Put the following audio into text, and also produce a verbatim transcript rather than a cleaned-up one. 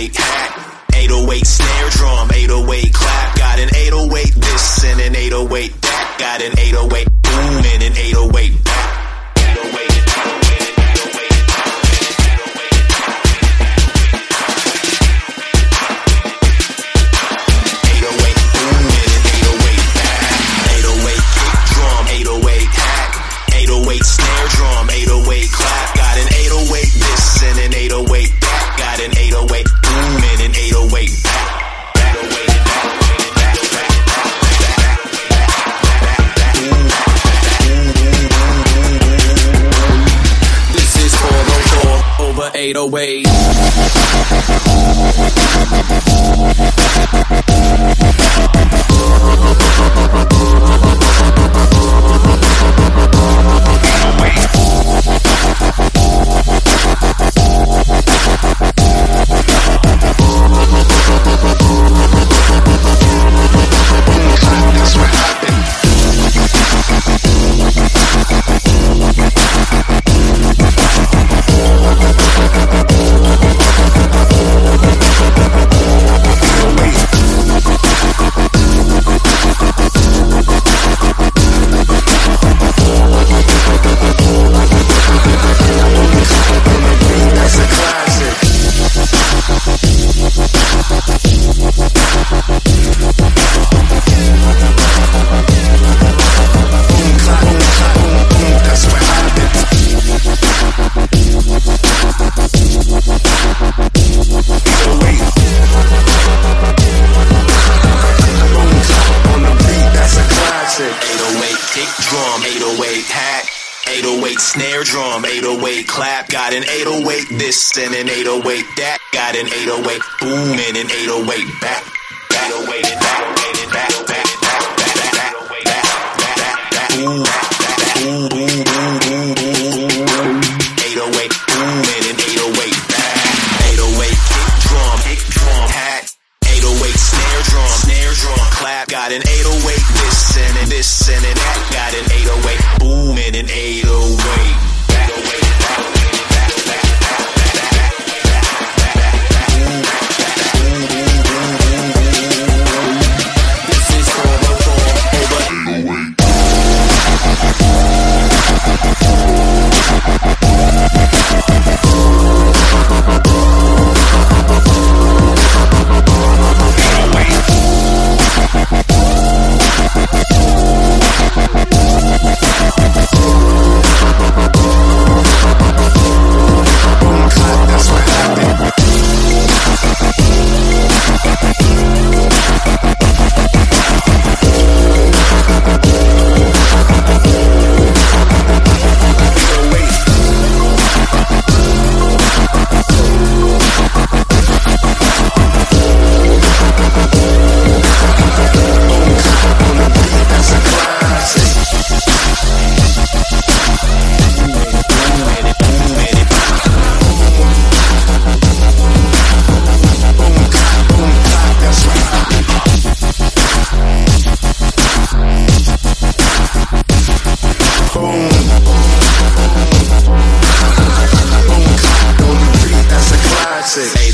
eight hat, eight oh eight snare drum, eight oh eight clap. Got an eight oh eight this and an eight oh eight that. Got an eight oh eight boom and an eight oh eight back. eight oh eight, eight oh eight, eight oh eight, eight oh eight. eight oh eight boom and an eight oh eight back. eight oh eight kick drum, eight oh eight hat, eight oh eight snare drum, eight oh eight clap. Got an eight oh eight this and an eight oh eight that. Got an eight oh eight boom and an eight oh eight back. eight oh eight. eight oh eight snare drum, eight oh eight clap. Got an eight oh eight this and an eight oh eight that. Got an eight oh eight boom and an eight oh eight back. eight oh eight and back, and back, back, back, back, back, back, back, back, boom, boom, boom, boom, boom. eight oh eight boom and an eight oh eight back. eight oh eight kick drum, kick drum, hat. eight oh eight snare drum, snare drum, clap. Got an eight oh eight this and an this and an that. Got an eight oh eight boom and an eight oh eight. eight oh eight back, back, back, back, back, back, back, back, back, boom, boom, boom, boom, boom. This is four oh four over eight oh eight. Classic.